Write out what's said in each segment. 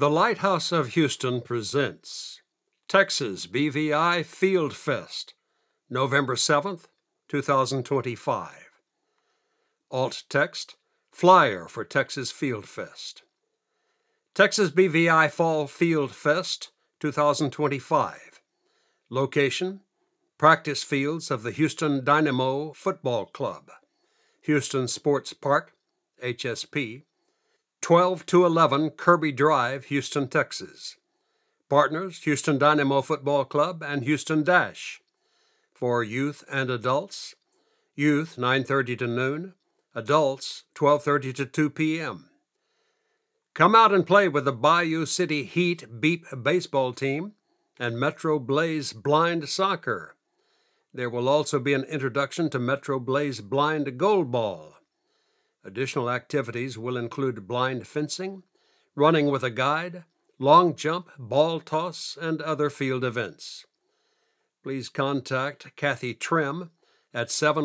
The Lighthouse of Houston presents Texas BVI Field Fest, November 7th, 2025. Alt text, flyer for Texas Field Fest. Texas BVI Fall Field Fest 2025. Location, practice fields of the Houston Dynamo Football Club, Houston Sports Park, HSP, 12-11 Kirby Drive, Houston, Texas. Partners, Houston Dynamo Football Club and Houston Dash. For youth and adults, youth 9:30 to noon, adults 12:30 to 2 p.m. Come out and play with the Bayou City Heat Beep baseball team and Metro Blaze Blind Soccer. There will also be an introduction to Metro Blaze Blind Goalball. Additional activities will include blind fencing, running with a guide, long jump, ball toss, and other field events. Please contact Kathy Trim at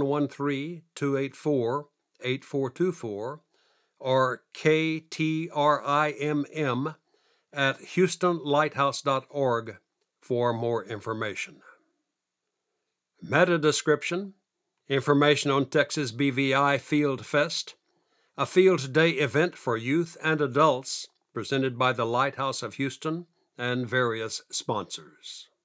713-284-8424 or KTRIMM at houstonlighthouse.org for more information. Meta description, information on Texas BVI Field Fest, a field day event for youth and adults presented by the Lighthouse of Houston and various sponsors.